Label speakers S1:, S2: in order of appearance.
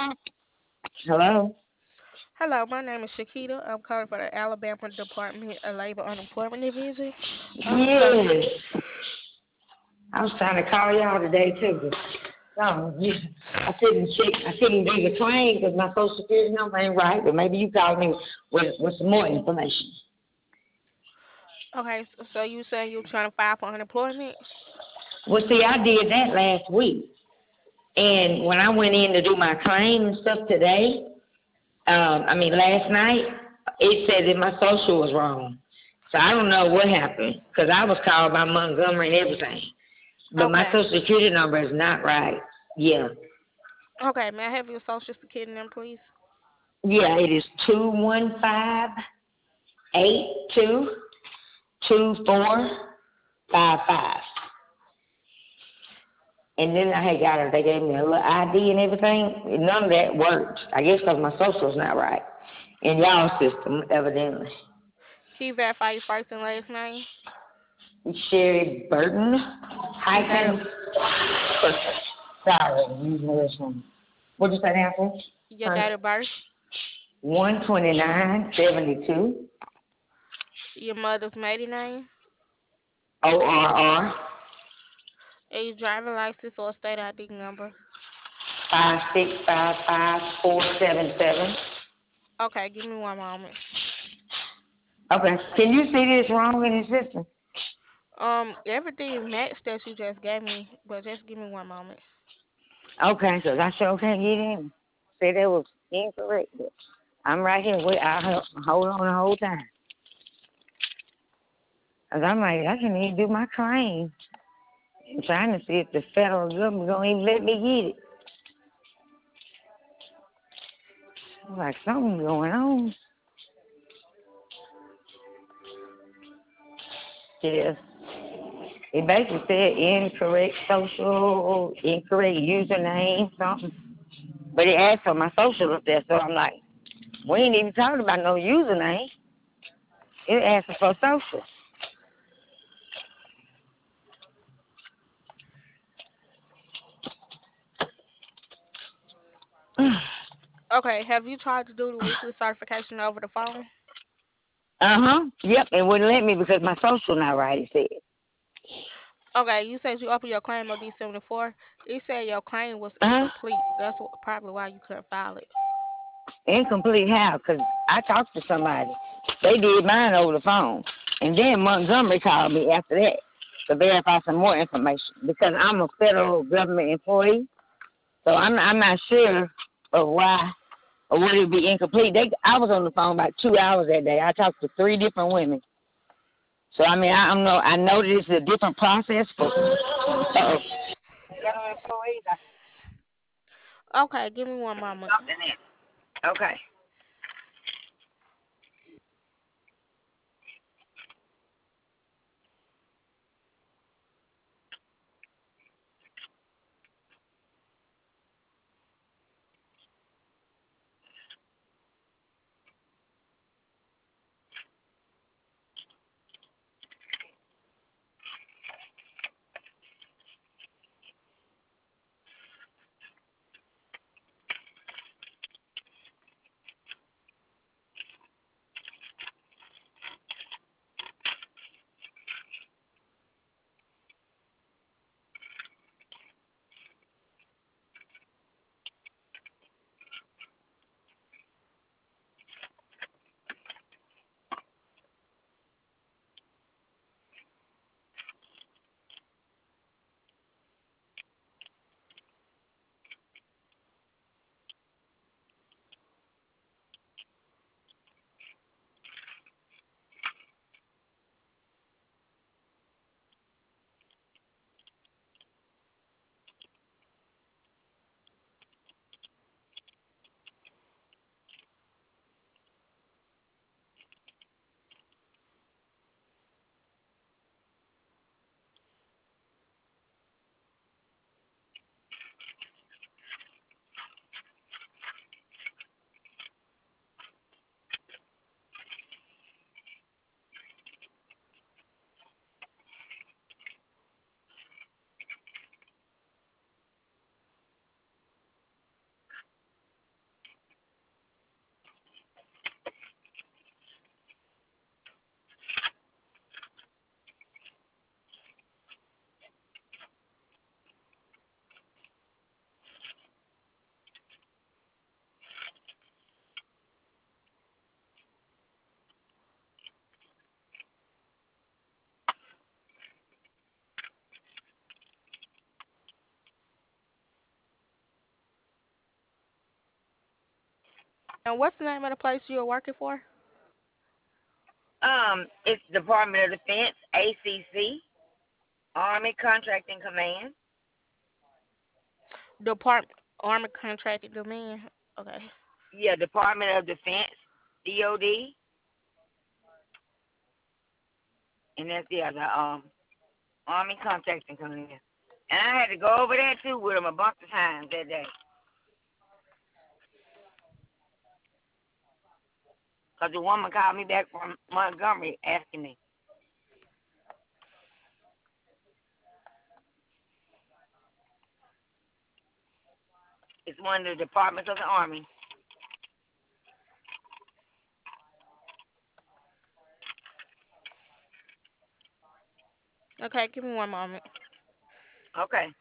S1: Hello?
S2: Hello, my name is Shakita. I'm calling for the Alabama Department of Labor Unemployment Division. So,
S1: Yes. I was trying to call y'all today too. Yeah. I couldn't do the claim because my social security number ain't right, but maybe you called me with some more information.
S2: okay, so you saying you're trying to file for unemployment?
S1: Well, see, I did that last week. And when I went in to do my claim and stuff today, last night, it said that my social was wrong. So I don't know what happened because I was called by Montgomery and everything. But my
S2: Okay.
S1: social security number is not right. Yeah.
S2: Okay, may I have your social security number, please?
S1: Yeah, it is 215-822455. And then I had got it. They gave me a little ID and everything. None of that worked. I guess because my social's not right in y'all system, evidently.
S2: Can you verify your first and last name?
S1: Sherry Burton
S2: Your date of
S1: hyphen. Sorry, I'm using this one. What'd you say now,
S2: your
S1: honey?
S2: date of birth,
S1: 12972.
S2: your mother's maiden name,
S1: ORR
S2: and your driver license or state ID number.
S1: 5655477.
S2: Okay, give me one moment.
S1: Okay. Can you see this wrong in the system?
S2: Everything matched that you just gave me, but just give me one moment.
S1: Okay, because I sure can't get in. Said that was incorrect. But I'm right here. I'll hold on the whole time. Because I'm like, I can't even do my claim. I'm trying to see if the federal government going to even let me get it. I'm like, something's going on. Yes. It basically said incorrect social, incorrect username, something. But it asked for my social up there, so I'm like, we ain't even talking about no username. It asked for social.
S2: Okay, have you tried to do the weekly certification over the phone?
S1: Uh-huh. Yep, it wouldn't let me because my social not right, it said.
S2: Okay, you said you opened your claim on December 4th. It said your claim was
S1: Uh-huh.
S2: incomplete. That's probably why you couldn't file it.
S1: Incomplete how? Because I talked to somebody. They did mine over the phone. And then Montgomery called me after that to verify some more information because I'm a federal government employee. So I'm not sure of why or would it be incomplete. I was on the phone about 2 hours that day. I talked to 3 different women. So I know this is a different process for federal employees.
S2: Okay, give me one moment.
S1: Something else. Okay.
S2: And what's the name of the place you're working for?
S1: It's Department of Defense, ACC, Army Contracting Command.
S2: Department Army Contracted Demand. Okay.
S1: Yeah, Department of Defense, DOD, and that's the Army Contracting Command. And I had to go over there too with them a bunch of times that day. Because the woman called me back from Montgomery asking me. It's one of the departments of the Army.
S2: Okay, give me one moment.
S1: Okay.